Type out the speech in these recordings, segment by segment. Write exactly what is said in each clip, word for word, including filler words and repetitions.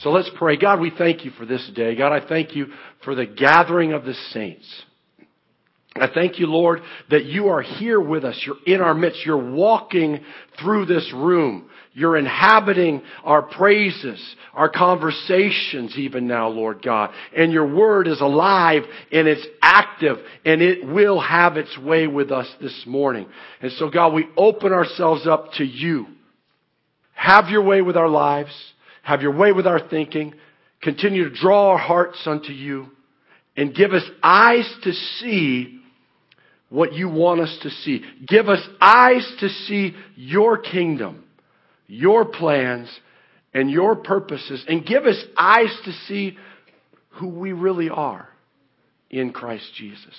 So let's pray. God, we thank you for this day. God, I thank you for the gathering of the saints. I thank you, Lord, that you are here with us. You're in our midst. You're walking through this room. You're inhabiting our praises, our conversations even now, Lord God. And your word is alive and it's active and it will have its way with us this morning. And so, God, we open ourselves up to you. Have your way with our lives. Have your way with our thinking. Continue to draw our hearts unto you and give us eyes to see what you want us to see. Give us eyes to see your kingdom, your plans, and your purposes. And give us eyes to see who we really are in Christ Jesus.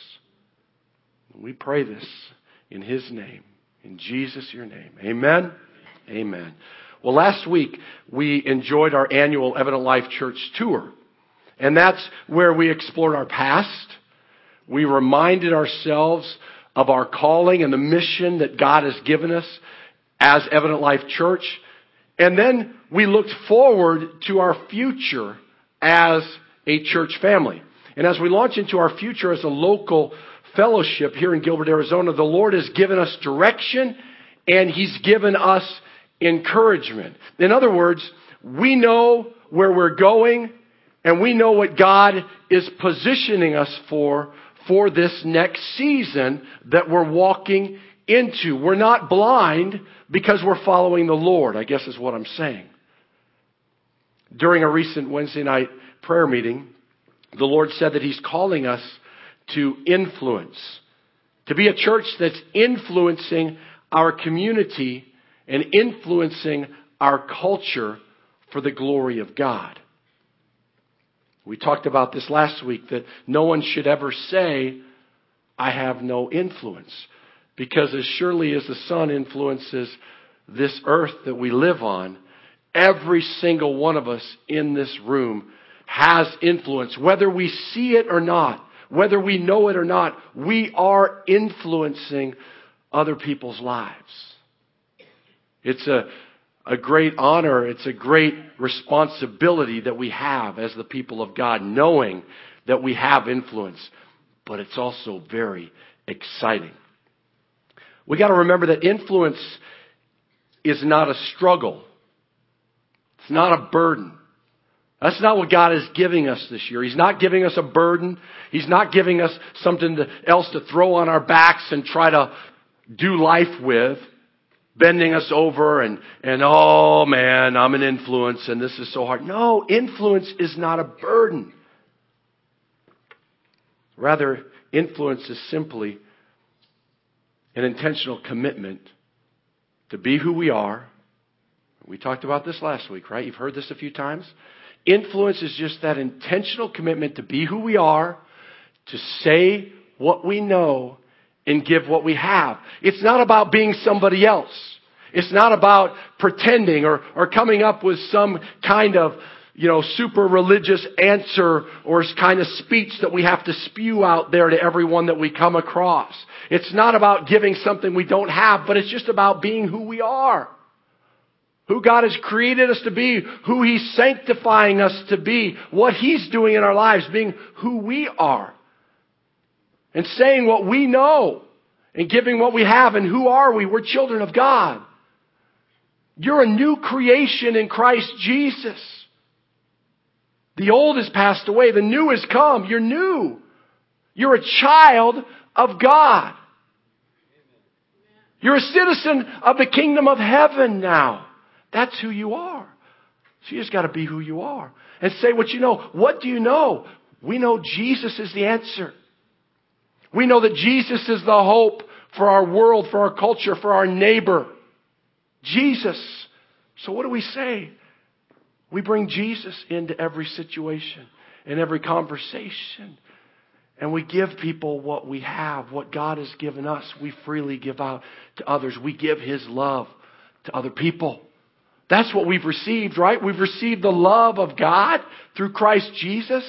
We pray this in His name. In Jesus, your name. Amen. Amen. Well, last week we enjoyed our annual Evident Life Church tour. And that's where we explored our past. We reminded ourselves of our calling and the mission that God has given us as Evident Life Church. And then we looked forward to our future as a church family. And as we launch into our future as a local fellowship here in Gilbert, Arizona, the Lord has given us direction and He's given us encouragement. In other words, we know where we're going and we know what God is positioning us for, for this next season that we're walking into. We're not blind because we're following the Lord, I guess is what I'm saying. During a recent Wednesday night prayer meeting, the Lord said that He's calling us to influence, to be a church that's influencing our community and influencing our culture for the glory of God. We talked about this last week, that no one should ever say, I have no influence. Because as surely as the sun influences this earth that we live on, every single one of us in this room has influence. Whether we see it or not, whether we know it or not, we are influencing other people's lives. It's a, a great honor. It's a great responsibility that we have as the people of God, knowing that we have influence. But it's also very exciting. We got to remember that influence is not a struggle. It's not a burden. That's not what God is giving us this year. He's not giving us a burden. He's not giving us something to, else to throw on our backs and try to do life with, bending us over and, and oh man, I'm an influence and this is so hard. No, influence is not a burden. Rather, influence is simply an intentional commitment to be who we are. We talked about this last week, right? You've heard this a few times. Influence is just that intentional commitment to be who we are, to say what we know, and give what we have. It's not about being somebody else. It's not about pretending or, or coming up with some kind of, you know, super religious answer or kind of speech that we have to spew out there to everyone that we come across. It's not about giving something we don't have, but it's just about being who we are. Who God has created us to be, who He's sanctifying us to be, what He's doing in our lives, being who we are. And saying what we know and giving what we have. And who are we? We're children of God. You're a new creation in Christ Jesus. The old has passed away. The new has come. You're new. You're a child of God. You're a citizen of the kingdom of heaven now. That's who you are. So you just got to be who you are. And say what you know. What do you know? We know Jesus is the answer. We know that Jesus is the hope for our world, for our culture, for our neighbor. Jesus. So what do we say? We bring Jesus into every situation, in every conversation. And we give people what we have, what God has given us. We freely give out to others. We give His love to other people. That's what we've received, right? We've received the love of God through Christ Jesus.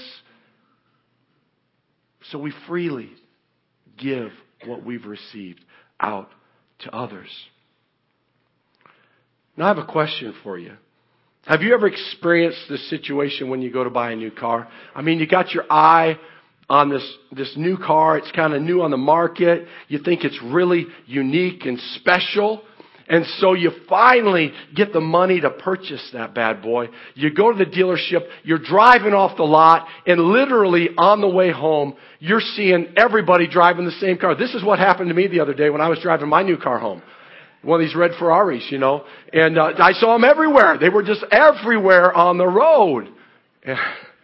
So we freely give what we've received out to others. Now I have a question for you. Have you ever experienced this situation when you go to buy a new car? I mean, you got your eye on this, this new car. It's kind of new on the market. You think it's really unique and special. And so you finally get the money to purchase that bad boy. You go to the dealership, you're driving off the lot, and literally on the way home, you're seeing everybody driving the same car. This is what happened to me the other day when I was driving my new car home. One of these red Ferraris, you know. And uh, I saw them everywhere. They were just everywhere on the road. And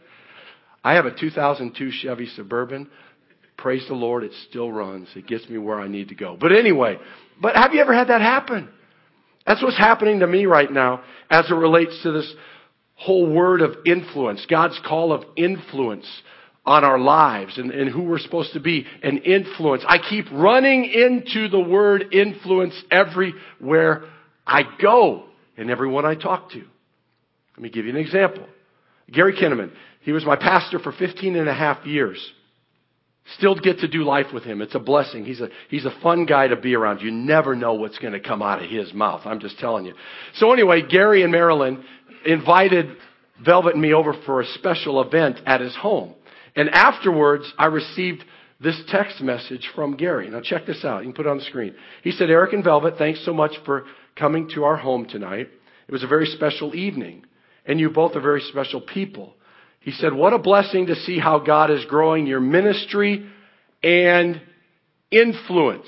I have a two thousand two Chevy Suburban. Praise the Lord, it still runs. It gets me where I need to go. But anyway, but have you ever had that happen? That's what's happening to me right now as it relates to this whole word of influence, God's call of influence on our lives and, and who we're supposed to be, an influence. I keep running into the word influence everywhere I go and everyone I talk to. Let me give you an example. Gary Kinnaman, he was my pastor for fifteen and a half years. Still get to do life with him. It's a blessing. He's a, he's a fun guy to be around. You never know what's going to come out of his mouth. I'm just telling you. So anyway, Gary and Marilyn invited Velvet and me over for a special event at his home. And afterwards, I received this text message from Gary. Now check this out. You can put it on the screen. He said, Eric and Velvet, thanks so much for coming to our home tonight. It was a very special evening. And you both are very special people. He said, what a blessing to see how God is growing your ministry and influence.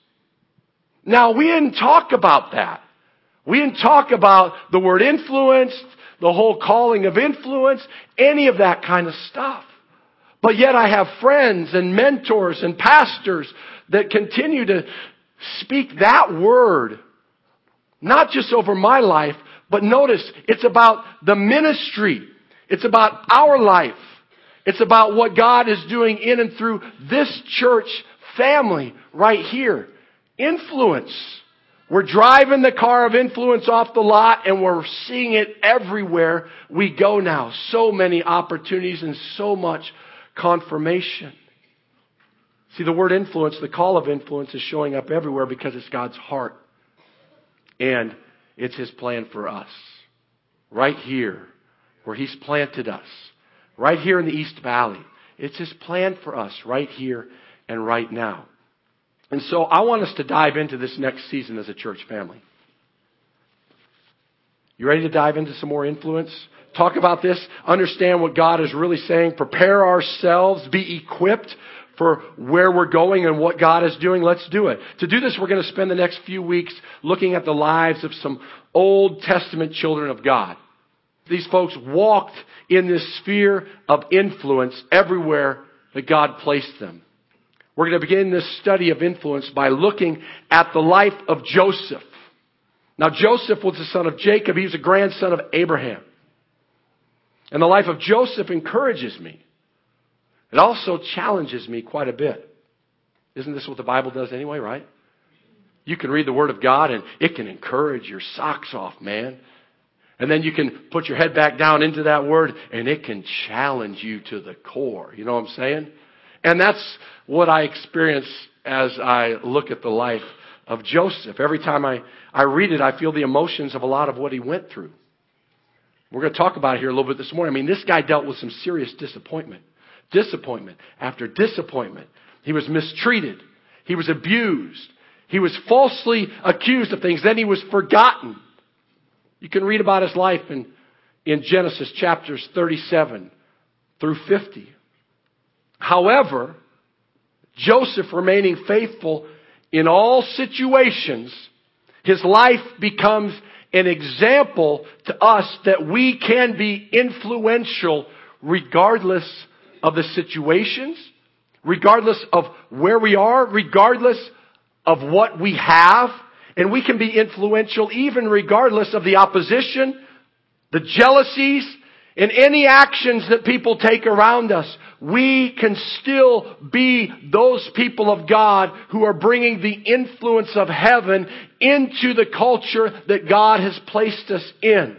Now, we didn't talk about that. We didn't talk about the word influence, the whole calling of influence, any of that kind of stuff. But yet I have friends and mentors and pastors that continue to speak that word, not just over my life, but notice it's about the ministry. It's about our life. It's about what God is doing in and through this church family right here. Influence. We're driving the car of influence off the lot and we're seeing it everywhere we go now. So many opportunities and so much confirmation. See, the word influence, the call of influence is showing up everywhere because it's God's heart. And it's His plan for us. Right here. Where He's planted us, right here in the East Valley. It's His plan for us right here and right now. And so I want us to dive into this next season as a church family. You ready to dive into some more influence? Talk about this, understand what God is really saying, prepare ourselves, be equipped for where we're going and what God is doing. Let's do it. To do this, we're going to spend the next few weeks looking at the lives of some Old Testament children of God. These folks walked in this sphere of influence everywhere that God placed them. We're going to begin this study of influence by looking at the life of Joseph. Now, Joseph was the son of Jacob. He was a grandson of Abraham. And the life of Joseph encourages me. It also challenges me quite a bit. Isn't this what the Bible does anyway, right? You can read the Word of God and it can encourage your socks off, man. And then you can put your head back down into that word and it can challenge you to the core. You know what I'm saying? And that's what I experience as I look at the life of Joseph. Every time I, I read it, I feel the emotions of a lot of what he went through. We're going to talk about it here a little bit this morning. I mean, this guy dealt with some serious disappointment. Disappointment after disappointment. He was mistreated. He was abused. He was falsely accused of things. Then he was forgotten. You can read about his life in, in Genesis chapters thirty-seven through fifty. However, Joseph remaining faithful in all situations, his life becomes an example to us that we can be influential regardless of the situations, regardless of where we are, regardless of what we have. And we can be influential even regardless of the opposition, the jealousies, and any actions that people take around us. We can still be those people of God who are bringing the influence of heaven into the culture that God has placed us in.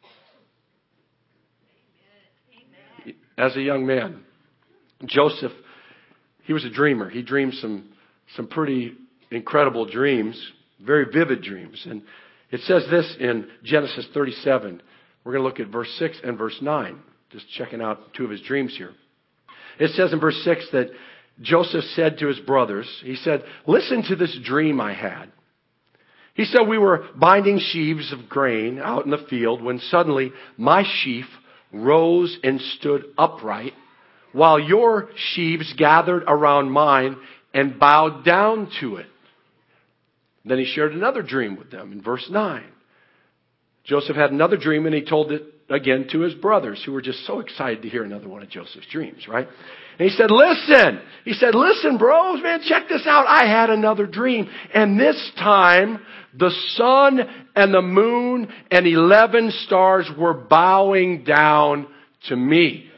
As a young man, Joseph, he was a dreamer. He dreamed some, some pretty incredible dreams. Very vivid dreams. And it says this in Genesis thirty-seven, We're going to look at verse six and verse nine. Just checking out two of his dreams here. It says in verse six that Joseph said to his brothers, he said, listen to this dream I had. He said, we were binding sheaves of grain out in the field when suddenly my sheaf rose and stood upright while your sheaves gathered around mine and bowed down to it. Then he shared another dream with them in verse nine. Joseph had another dream and he told it again to his brothers who were just so excited to hear another one of Joseph's dreams, right? And he said, listen, he said, listen, bros, man, check this out. I had another dream. And this time the sun and the moon and eleven stars were bowing down to me.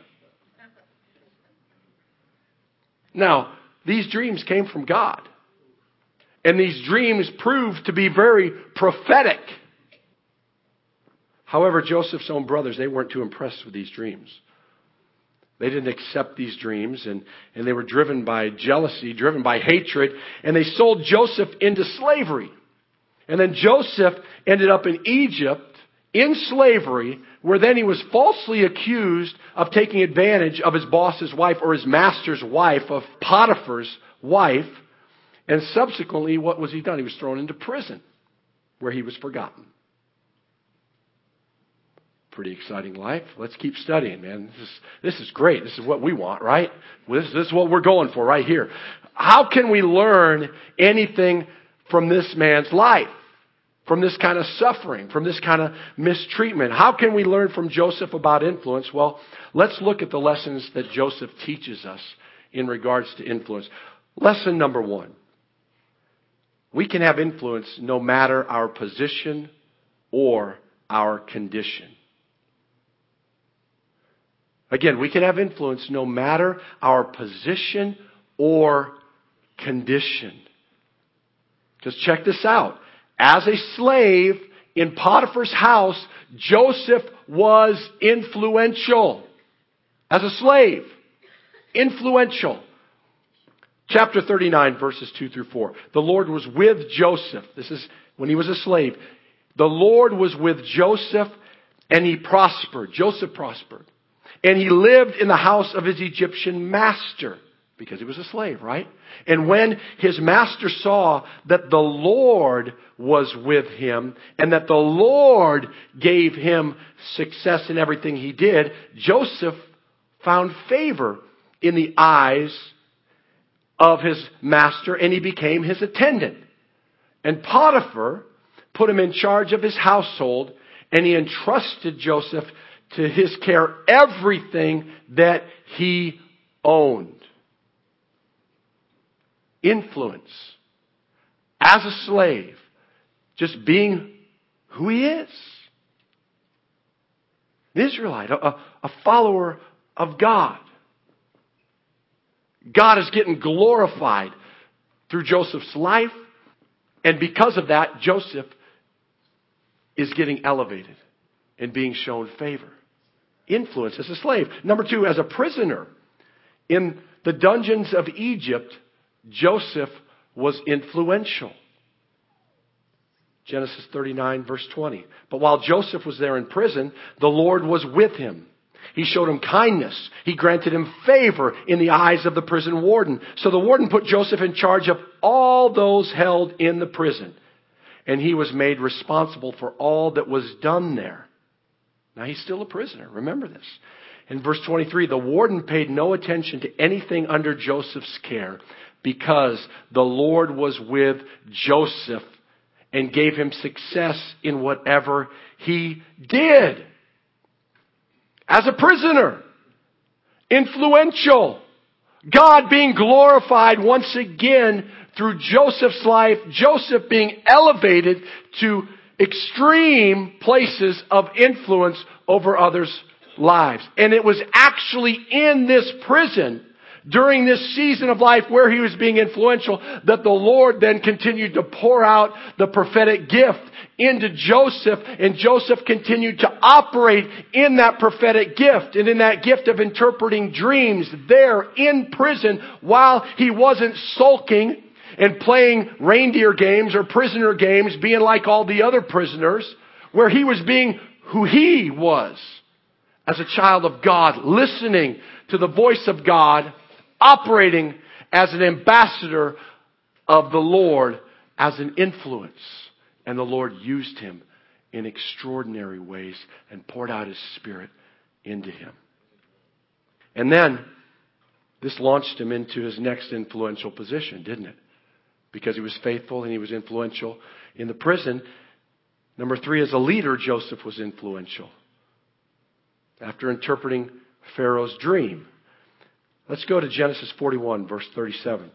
Now, these dreams came from God. And these dreams proved to be very prophetic. However, Joseph's own brothers, they weren't too impressed with these dreams. They didn't accept these dreams, and, and they were driven by jealousy, driven by hatred, and they sold Joseph into slavery. And then Joseph ended up in Egypt in slavery, where then he was falsely accused of taking advantage of his boss's wife or his master's wife, of Potiphar's wife. And subsequently, what was he done? He was thrown into prison, where he was forgotten. Pretty exciting life. Let's keep studying, man. This is, this is great. This is what we want, right? This, this is what we're going for right here. How can we learn anything from this man's life? From this kind of suffering, from this kind of mistreatment? How can we learn from Joseph about influence? Well, let's look at the lessons that Joseph teaches us in regards to influence. Lesson number one. We can have influence no matter our position or our condition. Again, we can have influence no matter our position or condition. Just check this out. As a slave in Potiphar's house, Joseph was influential. As a slave, influential. Chapter thirty-nine, verses two through four. The Lord was with Joseph. This is when he was a slave. The Lord was with Joseph and he prospered. Joseph prospered. And he lived in the house of his Egyptian master because he was a slave, right? And when his master saw that the Lord was with him and that the Lord gave him success in everything he did, Joseph found favor in the eyes of his master, and he became his attendant. And Potiphar put him in charge of his household, and he entrusted Joseph to his care everything that he owned. Influence. As a slave, just being who he is. An Israelite, a, a follower of God. God is getting glorified through Joseph's life. And because of that, Joseph is getting elevated and being shown favor. Influence as a slave. Number two, as a prisoner. In the dungeons of Egypt, Joseph was influential. Genesis thirty-nine, verse twenty. But while Joseph was there in prison, the Lord was with him. He showed him kindness. He granted him favor in the eyes of the prison warden. So the warden put Joseph in charge of all those held in the prison. And he was made responsible for all that was done there. Now he's still a prisoner. Remember this. In verse twenty-three, the warden paid no attention to anything under Joseph's care because the Lord was with Joseph and gave him success in whatever he did. As a prisoner, influential, God being glorified once again through Joseph's life, Joseph being elevated to extreme places of influence over others' lives. And it was actually in this prison, during this season of life where he was being influential, that the Lord then continued to pour out the prophetic gift into Joseph, and Joseph continued to operate in that prophetic gift and in that gift of interpreting dreams there in prison while he wasn't sulking and playing reindeer games or prisoner games, being like all the other prisoners, where he was being who he was as a child of God, listening to the voice of God, operating as an ambassador of the Lord, as an influence. And the Lord used him in extraordinary ways and poured out his Spirit into him. And then this launched him into his next influential position, didn't it? Because he was faithful and he was influential in the prison. Number three, as a leader, Joseph was influential. After interpreting Pharaoh's dream. Let's go to Genesis forty-one, verse thirty-seven.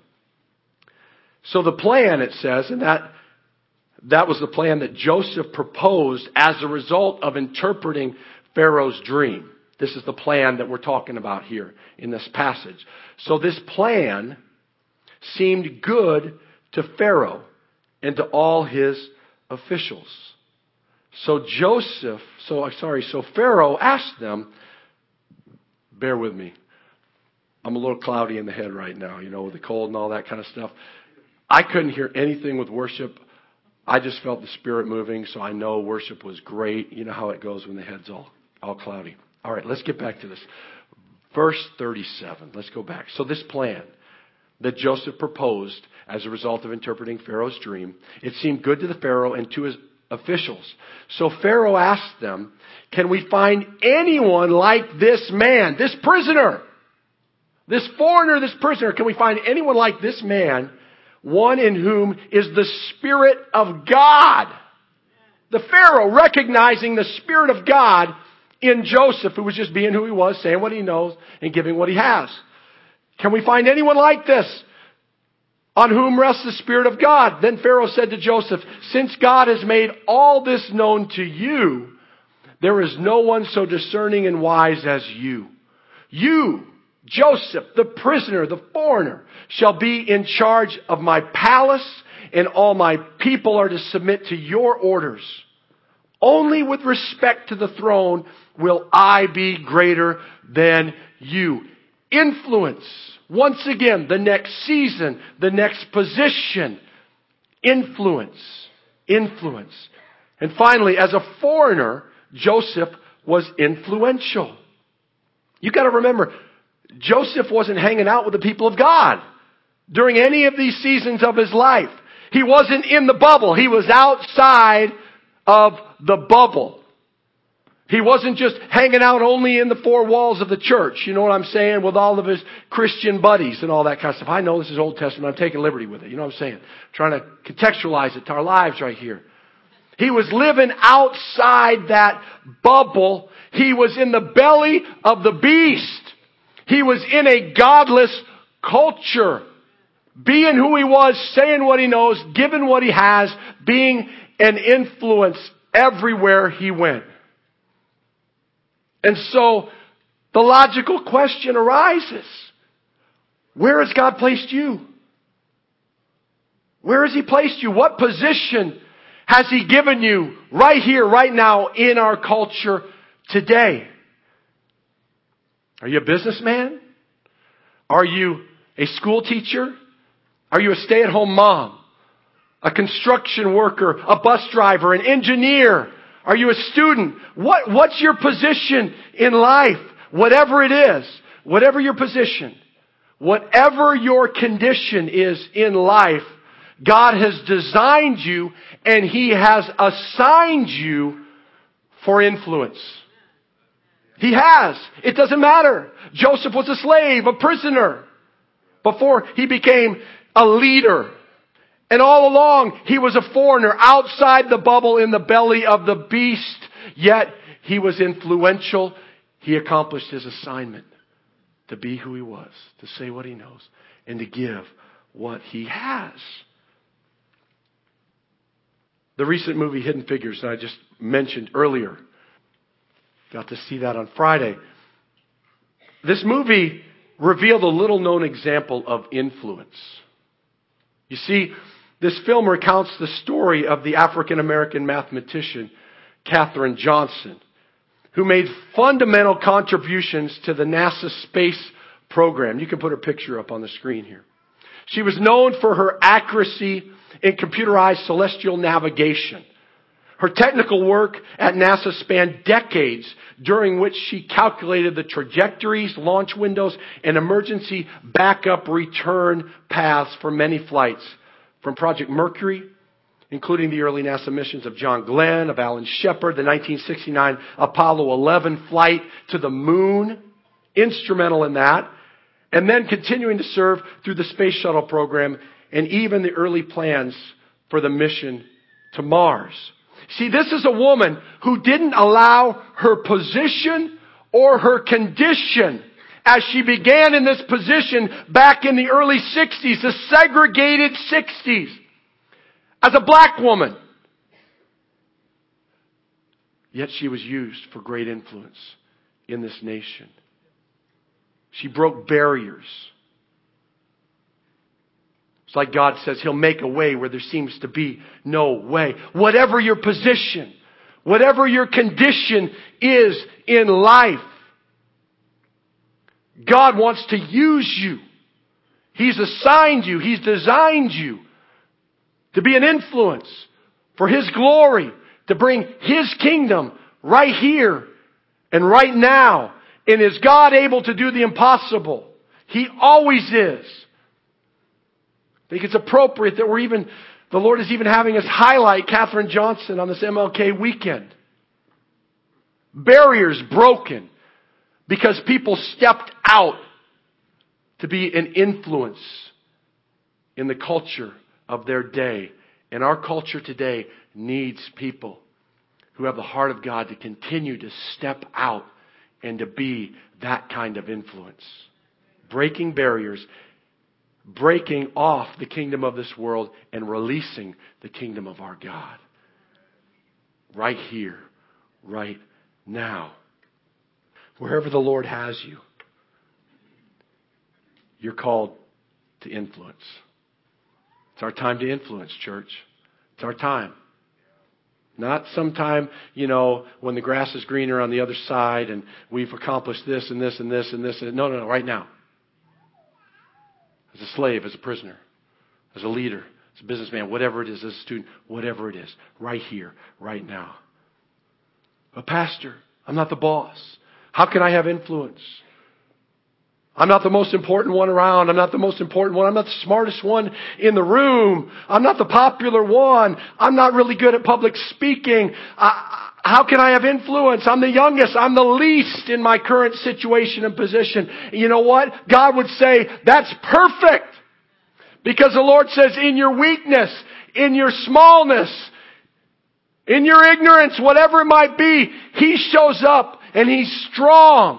So the plan, it says, and that, that was the plan that Joseph proposed as a result of interpreting Pharaoh's dream. This is the plan that we're talking about here in this passage. So this plan seemed good to Pharaoh and to all his officials. So Joseph, so sorry, so Pharaoh asked them, bear with me. I'm a little cloudy in the head right now, you know, with the cold and all that kind of stuff. I couldn't hear anything with worship. I just felt the Spirit moving, so I know worship was great. You know how it goes when the head's all, all cloudy. All right, let's get back to this. Verse thirty-seven. Let's go back. So this plan that Joseph proposed as a result of interpreting Pharaoh's dream, it seemed good to the Pharaoh and to his officials. So Pharaoh asked them, can we find anyone like this man, this prisoner, this foreigner, this prisoner? Can we find anyone like this man, one in whom is the Spirit of God? The Pharaoh recognizing the Spirit of God in Joseph, who was just being who he was, saying what he knows and giving what he has. Can we find anyone like this, on whom rests the Spirit of God? Then Pharaoh said to Joseph, since God has made all this known to you, there is no one so discerning and wise as you. You, Joseph, the prisoner, the foreigner, shall be in charge of my palace, and all my people are to submit to your orders. Only with respect to the throne will I be greater than you. Influence. Once again, the next season, the next position. Influence. Influence. And finally, as a foreigner, Joseph was influential. You got to remember, Joseph wasn't hanging out with the people of God during any of these seasons of his life. He wasn't in the bubble. He was outside of the bubble. He wasn't just hanging out only in the four walls of the church, you know what I'm saying, with all of his Christian buddies and all that kind of stuff. I know this is Old Testament. I'm taking liberty with it. You know what I'm saying? Trying to contextualize it to our lives right here. He was living outside that bubble. He was in the belly of the beast. He was in a godless culture. Being who he was, saying what he knows, giving what he has, being an influence everywhere he went. And so the logical question arises. Where has God placed you? Where has he placed you? What position has he given you right here, right now in our culture today? Are you a businessman? Are you a school teacher? Are you a stay-at-home mom? A construction worker? A bus driver? An engineer? Are you a student? What, what's your position in life? Whatever it is, whatever your position, whatever your condition is in life, God has designed you and he has assigned you for influence. He has. It doesn't matter. Joseph was a slave, a prisoner, before he became a leader. And all along, he was a foreigner outside the bubble in the belly of the beast. Yet, he was influential. He accomplished his assignment to be who he was, to say what he knows, and to give what he has. The recent movie Hidden Figures that I just mentioned earlier. Got to see that on Friday. This movie revealed a little-known example of influence. You see, this film recounts the story of the African-American mathematician Katherine Johnson, who made fundamental contributions to the NASA space program. You can put her picture up on the screen here. She was known for her accuracy in computerized celestial navigation, Her technical work at NASA spanned decades, during which she calculated the trajectories, launch windows, and emergency backup return paths for many flights. From Project Mercury, including the early NASA missions of John Glenn, of Alan Shepard, the nineteen sixty-nine Apollo eleven flight to the moon, instrumental in that, and then continuing to serve through the Space Shuttle program and even the early plans for the mission to Mars. See, this is a woman who didn't allow her position or her condition as she began in this position back in the early sixties, the segregated sixties, as a black woman. Yet she was used for great influence in this nation. She broke barriers. It's like God says He'll make a way where there seems to be no way. Whatever your position, whatever your condition is in life, God wants to use you. He's assigned you. He's designed you to be an influence for His glory, to bring His kingdom right here and right now. And is God able to do the impossible? He always is. I think it's appropriate that we're even, the Lord is even having us highlight Katherine Johnson on this M L K weekend. Barriers broken because people stepped out to be an influence in the culture of their day. And our culture today needs people who have the heart of God to continue to step out and to be that kind of influence. Breaking barriers, breaking off the kingdom of this world and releasing the kingdom of our God. Right here, right now. Wherever the Lord has you, you're called to influence. It's our time to influence, church. It's our time. Not sometime, you know, when the grass is greener on the other side and we've accomplished this and this and this and this. And no, no, no, right now. As a slave, as a prisoner, as a leader, as a businessman, whatever it is, as a student, whatever it is, right here, right now. But pastor, I'm not the boss. How can I have influence? I'm not the most important one around. I'm not the most important one. I'm not the smartest one in the room. I'm not the popular one. I'm not really good at public speaking. I, how can I have influence? I'm the youngest. I'm the least in my current situation and position. You know what? God would say, that's perfect. Because the Lord says, in your weakness, in your smallness, in your ignorance, whatever it might be, He shows up and He's strong.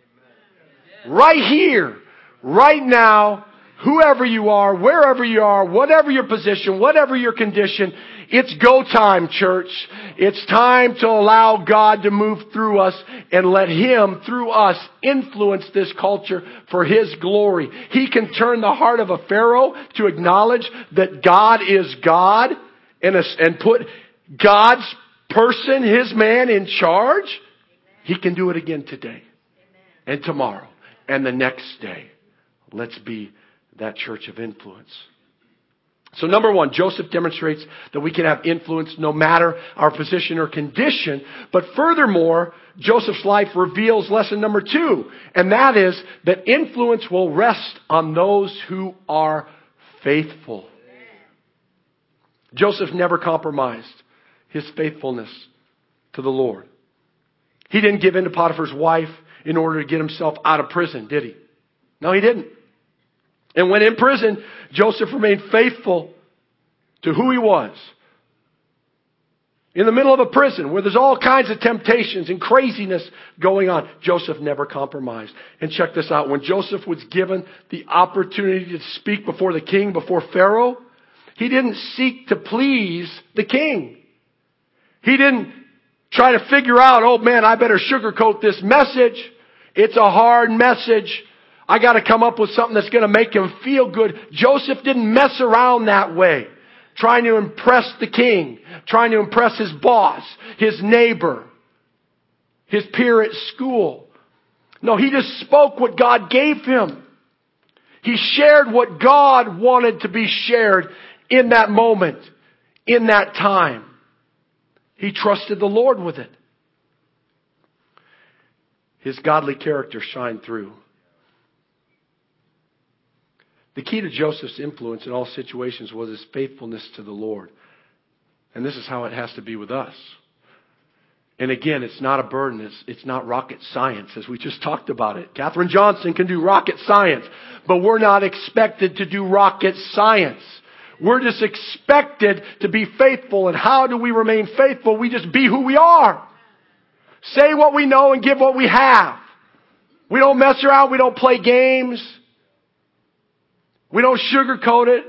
Right here, right now, whoever you are, wherever you are, whatever your position, whatever your condition, it's go time, church. It's time to allow God to move through us and let Him, through us, influence this culture for His glory. He can turn the heart of a Pharaoh to acknowledge that God is God and, and put God's person, His man, in charge. He can do it again today and tomorrow. And the next day, let's be that church of influence. So number one, Joseph demonstrates that we can have influence no matter our position or condition. But furthermore, Joseph's life reveals lesson number two. And that is that influence will rest on those who are faithful. Joseph never compromised his faithfulness to the Lord. He didn't give in to Potiphar's wife in order to get himself out of prison, did he? No, he didn't. And when in prison, Joseph remained faithful to who he was. In the middle of a prison where there's all kinds of temptations and craziness going on, Joseph never compromised. And check this out. When Joseph was given the opportunity to speak before the king, before Pharaoh, he didn't seek to please the king. He didn't try to figure out, oh man, I better sugarcoat this message. It's a hard message. I got to come up with something that's going to make him feel good. Joseph didn't mess around that way, trying to impress the king, trying to impress his boss, his neighbor, his peer at school. No, he just spoke what God gave him. He shared what God wanted to be shared in that moment, in that time. He trusted the Lord with it. His godly character shined through. The key to Joseph's influence in all situations was his faithfulness to the Lord. And this is how it has to be with us. And again, it's not a burden. It's, it's not rocket science, as we just talked about it. Katherine Johnson can do rocket science, but we're not expected to do rocket science. We're just expected to be faithful. And how do we remain faithful? We just be who we are. Say what we know and give what we have. We don't mess around. We don't play games. We don't sugarcoat it.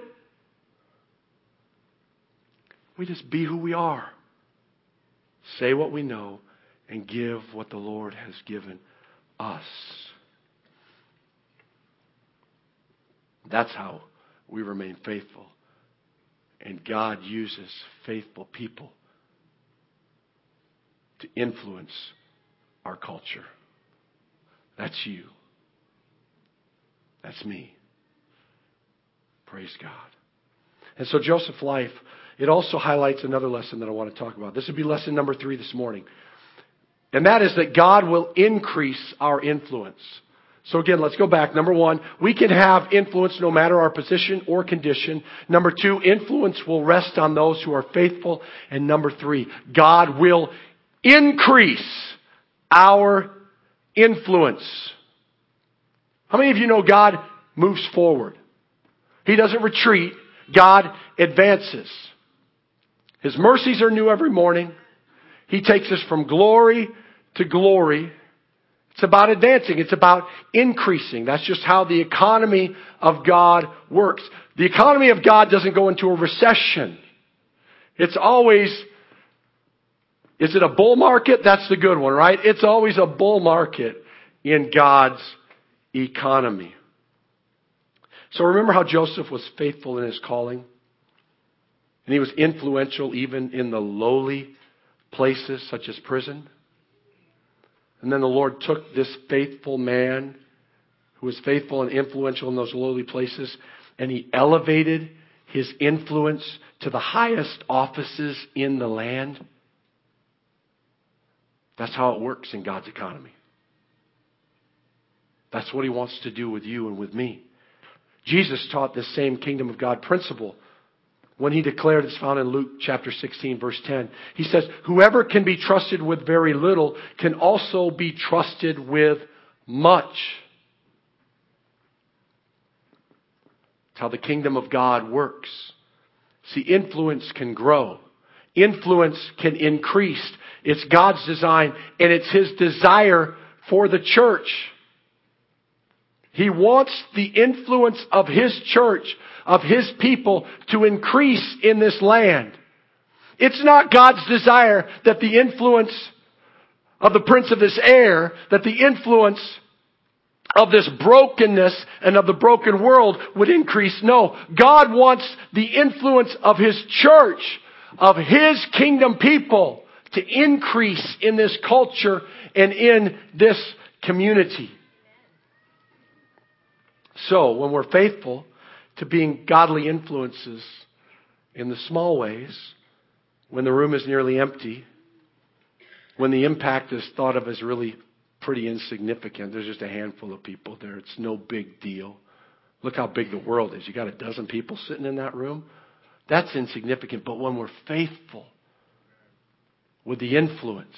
We just be who we are. Say what we know and give what the Lord has given us. That's how we remain faithful. And God uses faithful people to influence our culture. That's you. That's me. Praise God. And so Joseph's life, it also highlights another lesson that I want to talk about. This would be lesson number three this morning. And that is that God will increase our influence. So again, let's go back. Number one, we can have influence no matter our position or condition. Number two, influence will rest on those who are faithful. And number three, God will increase our influence. How many of you know God moves forward? He doesn't retreat. God advances. His mercies are new every morning. He takes us from glory to glory. It's about advancing. It's about increasing. That's just how the economy of God works. The economy of God doesn't go into a recession. It's always, is it a bull market? That's the good one, right? It's always a bull market in God's economy. So remember how Joseph was faithful in his calling? And he was influential even in the lowly places such as prison. And then the Lord took this faithful man who was faithful and influential in those lowly places, and He elevated his influence to the highest offices in the land. That's how it works in God's economy. That's what He wants to do with you and with me. Jesus taught this same kingdom of God principle when He declared, it's found in Luke chapter sixteen, verse ten. He says, whoever can be trusted with very little can also be trusted with much. It's how the kingdom of God works. See, influence can grow. Influence can increase. It's God's design, and it's His desire for the church. He wants the influence of His church, of His people, to increase in this land. It's not God's desire that the influence of the prince of this air, that the influence of this brokenness and of the broken world would increase. No, God wants the influence of His church, of His kingdom people, to increase in this culture and in this community. So, when we're faithful to being godly influences in the small ways, when the room is nearly empty, when the impact is thought of as really pretty insignificant, there's just a handful of people there, it's no big deal. Look how big the world is. You got a dozen people sitting in that room. That's insignificant. But when we're faithful with the influence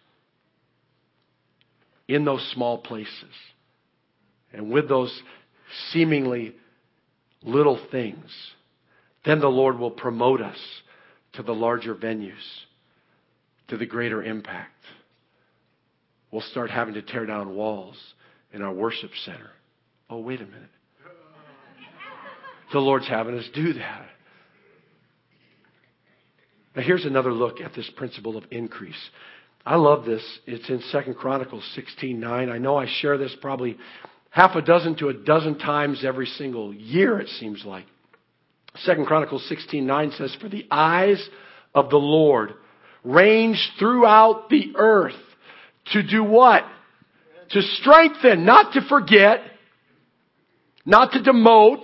in those small places and with those seemingly little things, then the Lord will promote us to the larger venues, to the greater impact. We'll start having to tear down walls in our worship center. Oh, wait a minute. The Lord's having us do that. Now here's another look at this principle of increase. I love this. It's in Second Chronicles sixteen nine. I know I share this probably half a dozen to a dozen times every single year, it seems like. Second Chronicles sixteen nine says, for the eyes of the Lord range throughout the earth to do what? To strengthen, not to forget, not to demote,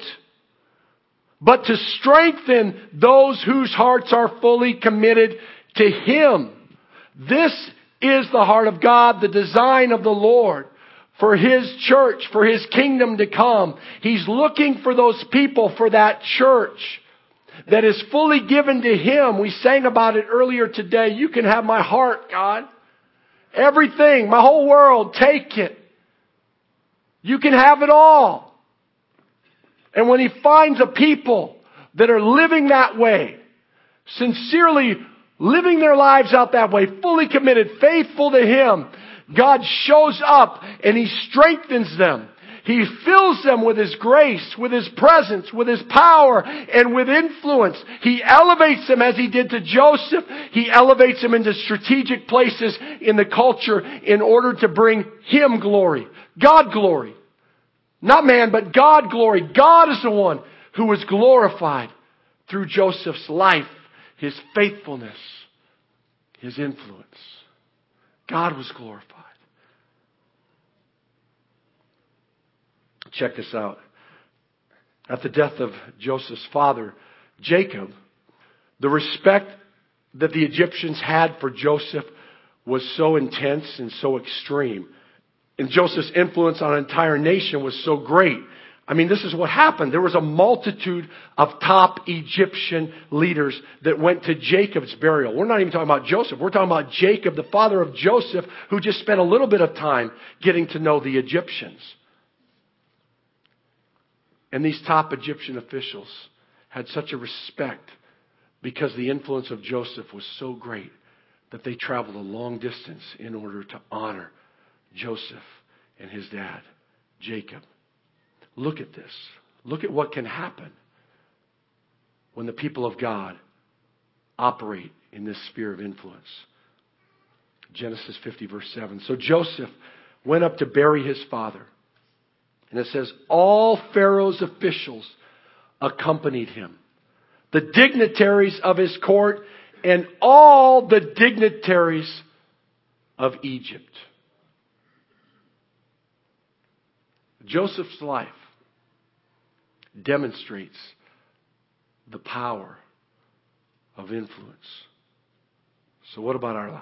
but to strengthen those whose hearts are fully committed to Him. This is the heart of God, the design of the Lord for His church, for His kingdom to come. He's looking for those people, for that church that is fully given to Him. We sang about it earlier today. You can have my heart, God. Everything, my whole world, take it. You can have it all. And when He finds a people that are living that way, sincerely living their lives out that way, fully committed, faithful to Him, God shows up and He strengthens them. He fills them with His grace, with His presence, with His power, and with influence. He elevates them as He did to Joseph. He elevates them into strategic places in the culture in order to bring Him glory. God glory. Not man, but God glory. God is the one who was glorified through Joseph's life, his faithfulness, his influence. God was glorified. Check this out. At the death of Joseph's father, Jacob, the respect that the Egyptians had for Joseph was so intense and so extreme. And Joseph's influence on an entire nation was so great. I mean, this is what happened. There was a multitude of top Egyptian leaders that went to Jacob's burial. We're not even talking about Joseph. We're talking about Jacob, the father of Joseph, who just spent a little bit of time getting to know the Egyptians. And these top Egyptian officials had such a respect because the influence of Joseph was so great that they traveled a long distance in order to honor Joseph and his dad, Jacob. Look at this. Look at what can happen when the people of God operate in this sphere of influence. Genesis fifty, verse seven. So Joseph went up to bury his father. And it says, all Pharaoh's officials accompanied him. The dignitaries of his court and all the dignitaries of Egypt. Joseph's life demonstrates the power of influence. So what about our lives?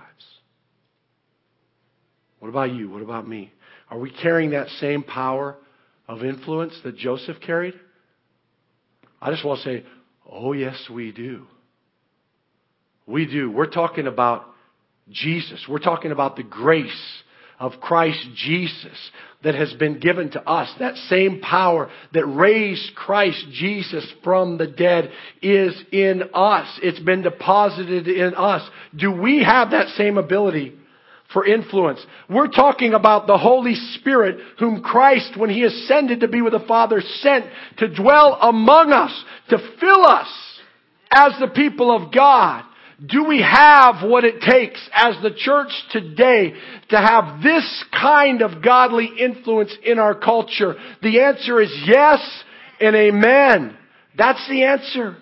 What about you? What about me? Are we carrying that same power of influence that Joseph carried? I just want to say, oh yes, we do. We do. We're talking about Jesus. We're talking about the grace of Christ Jesus that has been given to us. That same power that raised Christ Jesus from the dead is in us. It's been deposited in us. Do we have that same ability for influence? We're talking about the Holy Spirit whom Christ, when He ascended to be with the Father, sent to dwell among us, to fill us as the people of God. Do we have what it takes as the church today to have this kind of godly influence in our culture? The answer is yes and amen. That's the answer.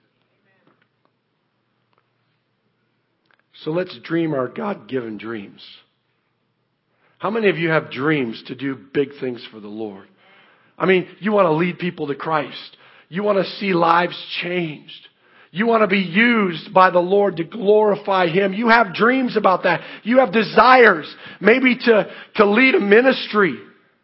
So let's dream our God-given dreams. How many of you have dreams to do big things for the Lord? I mean, you want to lead people to Christ. You want to see lives changed. You want to be used by the Lord to glorify Him. You have dreams about that. You have desires, maybe to, to lead a ministry.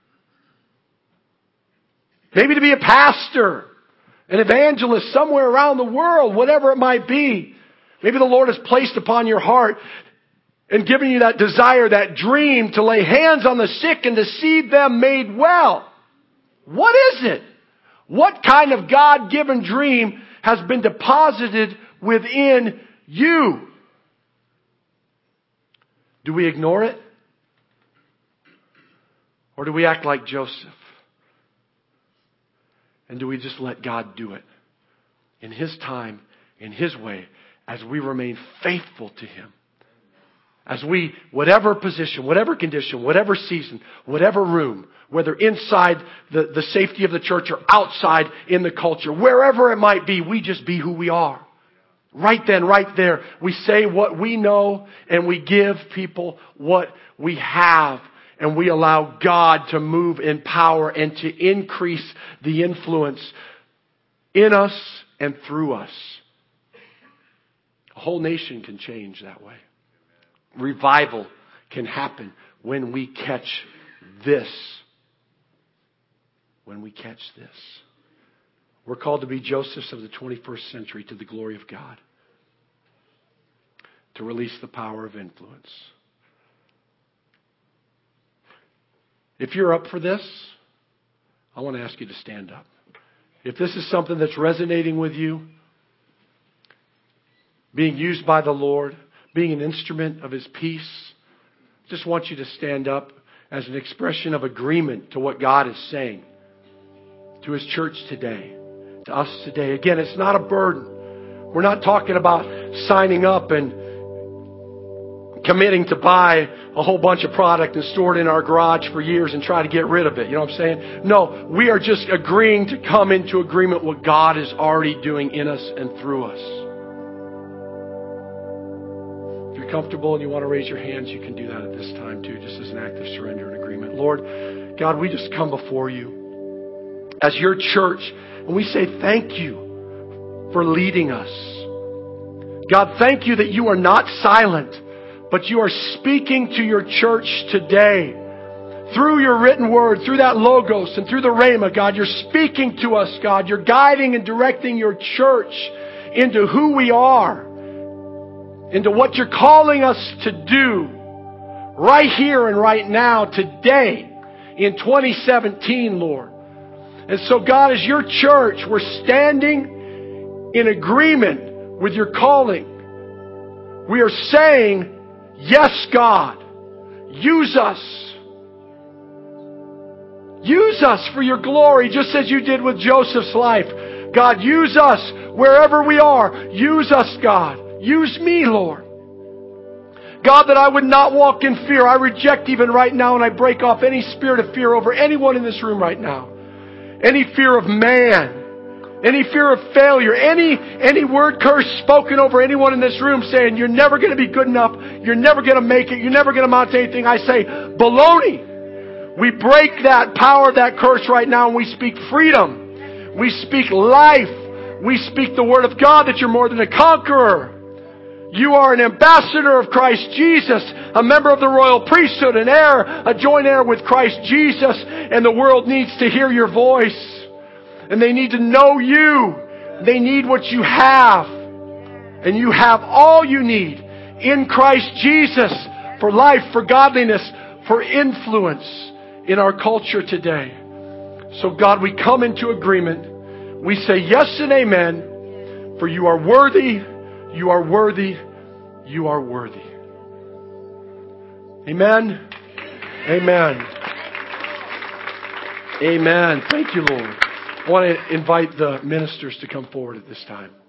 Maybe to be a pastor, an evangelist somewhere around the world, whatever it might be. Maybe the Lord has placed upon your heart and given you that desire, that dream to lay hands on the sick and to see them made well. What is it? What kind of God-given dream has been deposited within you? Do we ignore it? Or do we act like Joseph? And do we just let God do it in His time, in His way, as we remain faithful to Him? As we, whatever position, whatever condition, whatever season, whatever room, whether inside the, the safety of the church or outside in the culture, wherever it might be, we just be who we are. Right then, right there, we say what we know and we give people what we have. And we allow God to move in power and to increase the influence in us and through us. A whole nation can change that way. Revival can happen when we catch this. When we catch this. We're called to be Josephs of the twenty-first century to the glory of God. To release the power of influence. If you're up for this, I want to ask you to stand up. If this is something that's resonating with you, being used by the Lord, being an instrument of His peace, I just want you to stand up as an expression of agreement to what God is saying to His church today, to us today. Again, it's not a burden. We're not talking about signing up and committing to buy a whole bunch of product and store it in our garage for years and try to get rid of it. You know what I'm saying? No, we are just agreeing to come into agreement with what God is already doing in us and through us. If you're comfortable and you want to raise your hands, you can do that at this time too, just as an act of surrender and agreement. Lord, God, we just come before you as your church and we say thank you for leading us. God, thank you that you are not silent, but you are speaking to your church today through your written word, through that logos and through the rhema. God, you're speaking to us, God. You're guiding and directing your church into who we are, into what you're calling us to do right here and right now, today, in twenty seventeen, Lord. And so, God, as your church, we're standing in agreement with your calling. We are saying, yes, God, use us. Use us for your glory, just as you did with Joseph's life. God, use us wherever we are. Use us, God. Use me, Lord. God, that I would not walk in fear. I reject even right now and I break off any spirit of fear over anyone in this room right now. Any fear of man. Any fear of failure. Any, any word curse spoken over anyone in this room saying, you're never going to be good enough. You're never going to make it. You're never going to amount to anything. I say, baloney. We break that power of that curse right now and we speak freedom. We speak life. We speak the word of God that you're more than a conqueror. You are an ambassador of Christ Jesus, a member of the royal priesthood, an heir, a joint heir with Christ Jesus, and the world needs to hear your voice. And they need to know you. They need what you have. And you have all you need in Christ Jesus for life, for godliness, for influence in our culture today. So God, we come into agreement. We say yes and amen, for you are worthy. You are worthy. You are worthy. Amen. Amen. Amen. Thank you, Lord. I want to invite the ministers to come forward at this time.